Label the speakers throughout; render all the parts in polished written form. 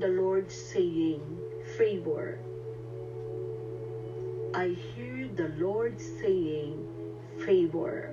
Speaker 1: the Lord saying, favor. I hear the Lord saying, favor.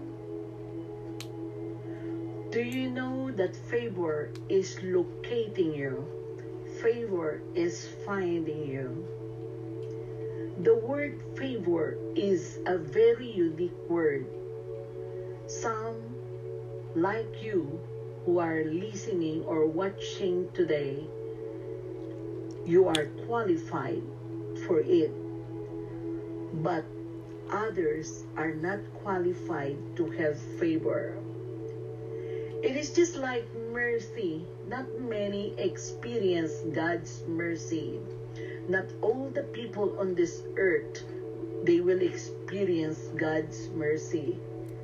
Speaker 1: Do you know that favor is locating you? Favor is finding you. The word favor is a very unique word. Some, like you, who are listening or watching today, you are qualified for it. But others are not qualified to have favor. It is just like mercy. Not many experience God's mercy. Not all the people on this earth, they will experience God's mercy.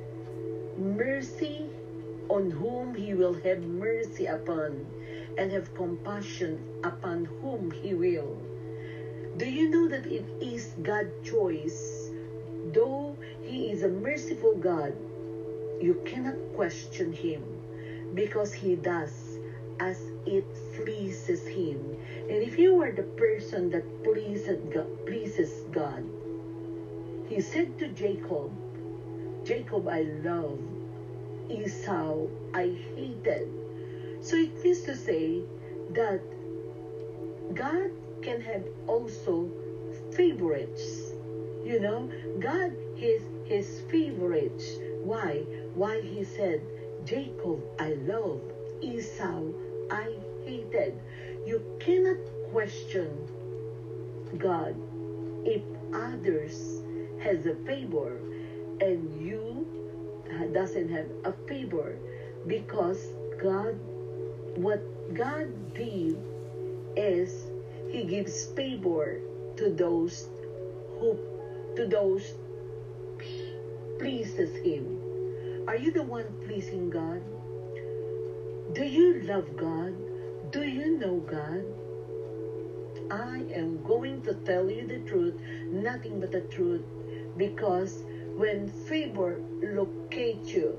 Speaker 1: Mercy on whom He will have mercy upon, and have compassion upon whom He will. Do you know that it is God's choice? Though He is a merciful God, you cannot question Him, because He does as it pleases Him. And if you are the person that pleases God, He said to Jacob, Jacob I love, Esau I hated. So it means to say that God can have also favorites. You know, God is His favorites. Why? Why He said, Jacob I love, Esau I hated. You cannot question God if others has a favor and you doesn't have a favor, because God, what God did is He gives favor to those pleases Him. Are you the one pleasing God? Do you love God? Do you know God? I am going to tell you the truth, nothing but the truth, because when favor locates you,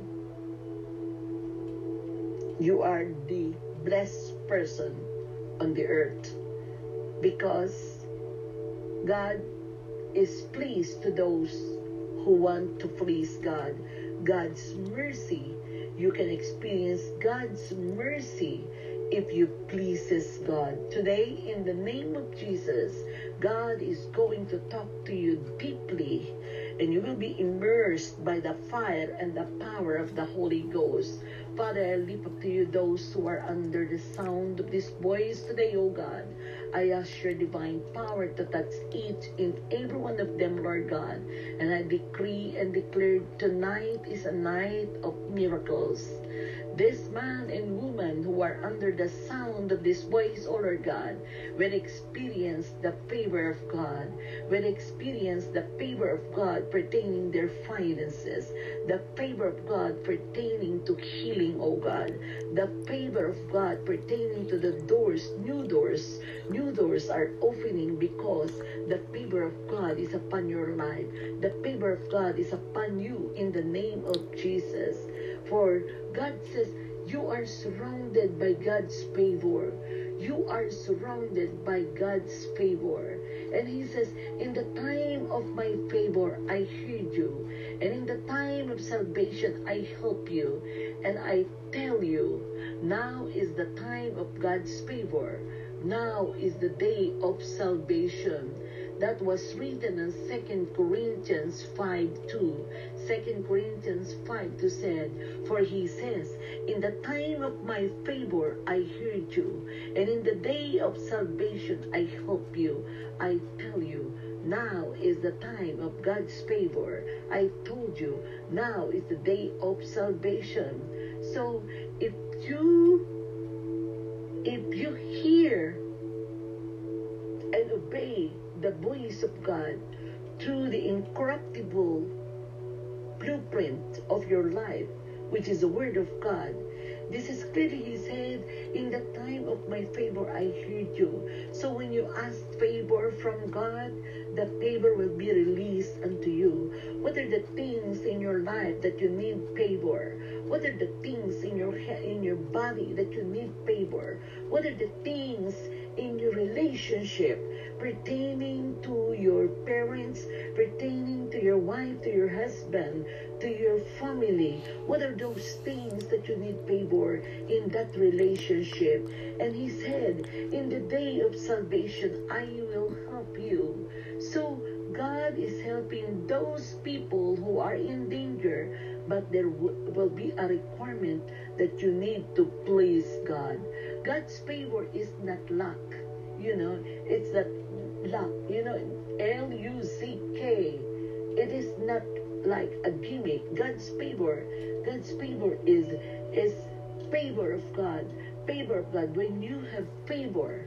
Speaker 1: you are the blessed person on the earth, because God is pleased to those who want to please God. God's mercy, you can experience God's mercy if you pleases God. Today, in the name of Jesus, God is going to talk to you deeply, and you will be immersed by the fire and the power of the Holy Ghost. Father, I lift up to you those who are under the sound of this voice today, O God. I ask your divine power to touch each and every one of them, Lord God. And I decree and declare tonight is a night of miracles. This man and woman who are under the sound of this voice, O Lord God, will experience the favor of God, will experience the favor of God pertaining their finances, the favor of God pertaining to healing, O God, the favor of God pertaining to the doors, new doors are opening, because the favor of God is upon your life. The favor of God is upon you in the name of Jesus. For God says, you are surrounded by God's favor. You are surrounded by God's favor. And He says, in the time of my favor, I heard you. And in the time of salvation, I help you. And I tell you, now is the time of God's favor. Now is the day of salvation. That was written in 2 Corinthians 5:2. 2 Corinthians 5:2 said, for He says, in the time of my favor I heard you, and in the day of salvation I help you. I tell you, now is the time of God's favor. I told you, now is the day of salvation. So if you hear and obey the voice of God through the incorruptible blueprint of your life, which is the Word of God, this is clearly He said, in the time of my favor I heard you. So when you ask favor from God, the favor will be released unto you. What are the things in your life that you need favor? What are the things in your body body that you need favor? What are the things in your relationship pertaining to your parents, pertaining to your wife, to your husband, to your family? What are those things that you need favor in that relationship? And he said, in the day of salvation, I will help you. So God is helping those people who are in danger, but there will be a requirement that you need to please God. God's favor is not luck. It's not luck. L-U-C-K. It is not like a gimmick. God's favor is favor of God. Favor of God. When you have favor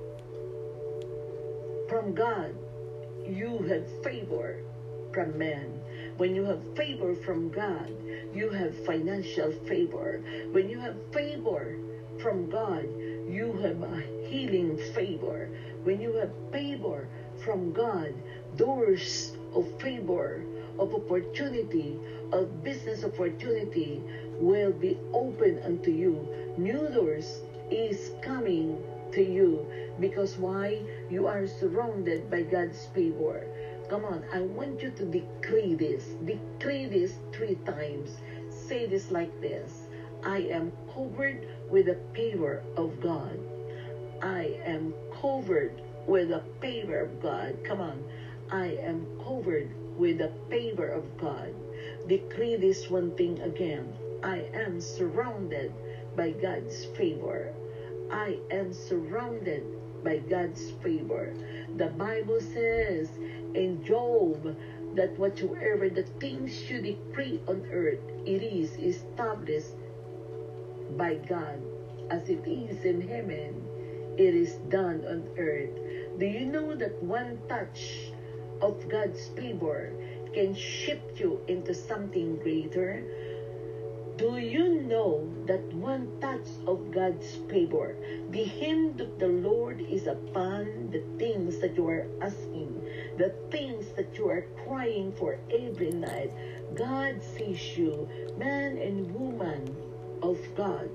Speaker 1: from God, you have favor from man. When you have favor from God, you have financial favor. When you have favor from God, you have a healing favor. When you have favor from God, doors of favor, of opportunity, of business opportunity will be open unto you. New doors is coming to you. Because why? You are surrounded by God's favor. Come on, I want you to decree this. Decree this 3 times. Say this like this. I am covered with the favor of God. I am covered with the favor of God. Come on. I am covered with the favor of God. Decree this one thing again. I am surrounded by God's favor. I am surrounded by God's favor. The Bible says in Job that whatsoever the things you decree on earth, it is established by God. As it is in heaven, it is done on earth. Do you know that one touch of God's favor can shift you into something greater? Do you know that one touch of God's favor, the hand of the Lord is upon the things that you are asking, the things that you are crying for every night? God sees you, man and woman of God.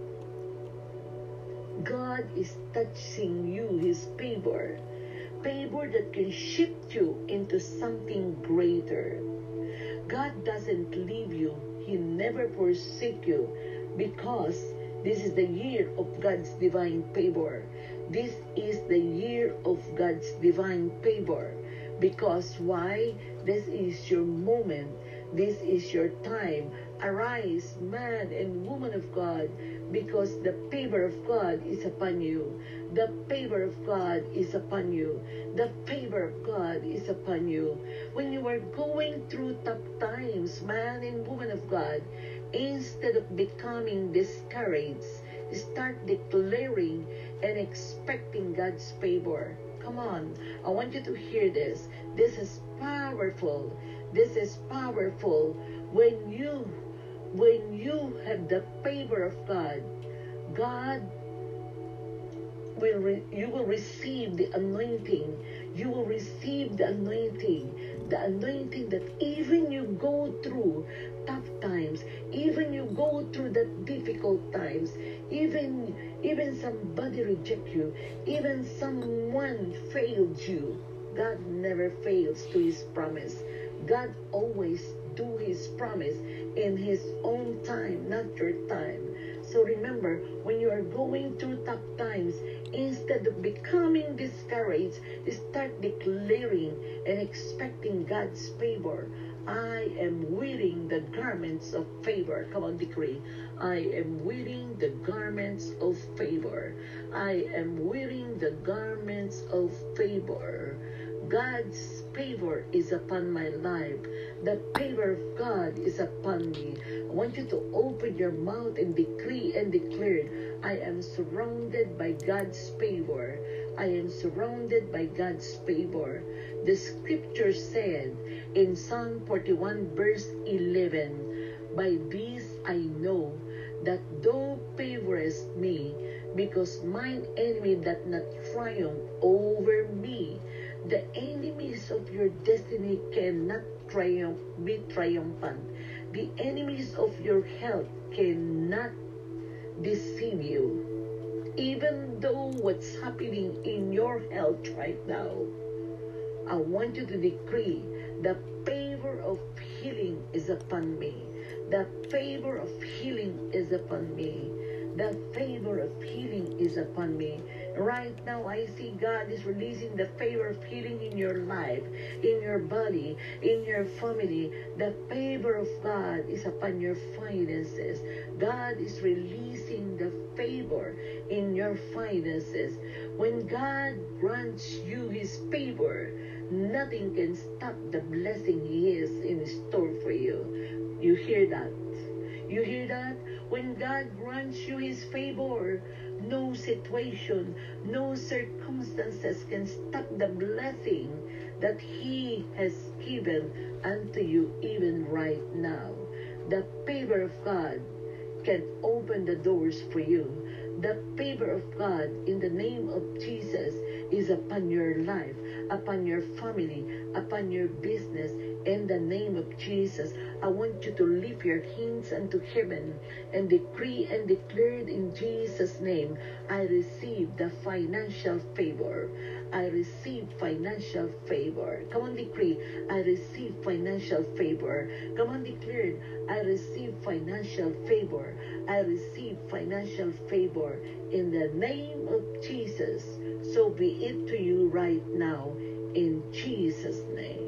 Speaker 1: God is touching you, His favor. Favor that can shift you into something greater. God doesn't leave you. He never forsake you, because this is the year of God's divine favor. This is the year of God's divine favor. Because why? This is your moment. This is your time. Arise, man and woman of God, because the favor of God is upon you. The favor of God is upon you. The favor of God is upon you. When you are going through tough times, man and woman of God, instead of becoming discouraged, start declaring and expecting God's favor. Come on, I want you to hear this. This is powerful. This is powerful. When you have the favor of God, you will receive the anointing. You will receive the anointing that even you go through tough times, even you go through the difficult times, even somebody reject you, even someone failed you, God never fails to His promise. God always do His promise in His own time, not your time. So remember, when you are going through tough times, instead of becoming discouraged, start declaring and expecting God's favor. I am wearing the garments of favor. Come on, decree. I am wearing the garments of favor. I am wearing the garments of favor. God's favor is upon my life. The favor of God is upon me. I want you to open your mouth and decree and declare, I am surrounded by God's favor. I am surrounded by God's favor. The scripture said in Psalm 41 verse 11, by this I know that thou favorest me, because mine enemy doth not triumph over me. The enemies of your destiny cannot be triumphant. The enemies of your health cannot deceive you. Even though what's happening in your health right now, I want you to decree the favor of healing is upon me. The favor of healing is upon me. The favor of healing is upon me. Right now, I see God is releasing the favor of healing in your life, in your body, in your family. The favor of God is upon your finances. God is releasing the favor in your finances. When God grants you His favor, nothing can stop the blessing He is in store for you. You hear that? You hear that? When God grants you His favor, no situation, no circumstances can stop the blessing that He has given unto you even right now. The favor of God can open the doors for you. The favor of God in the name of Jesus is upon your life, upon your family, upon your business. In the name of Jesus, I want you to lift your hands unto heaven and decree and declare in Jesus' name, I receive the financial favor. I receive financial favor. Come on, decree, I receive financial favor. Come on, declare, I receive financial favor. I receive financial favor in the name of Jesus. So be it to you right now in Jesus' name.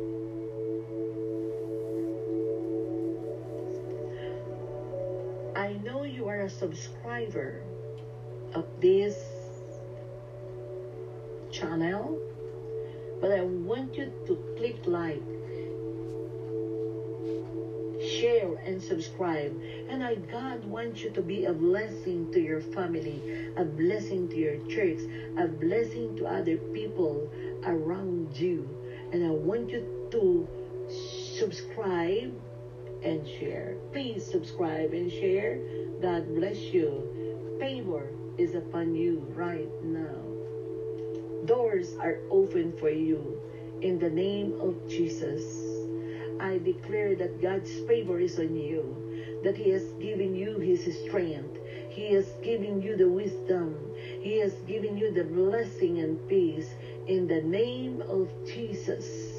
Speaker 1: I know you are a subscriber of this channel, but I want you to click like, share, and subscribe. And God wants you to be a blessing to your family, a blessing to your church, a blessing to other people around you. And I want you to subscribe and share. Please subscribe and share. God bless you. Favor is upon you right now. Doors are open for you in the name of Jesus. I declare that God's favor is on you, that He has given you His strength. He has given you the wisdom. He has given you the blessing and peace in the name of Jesus.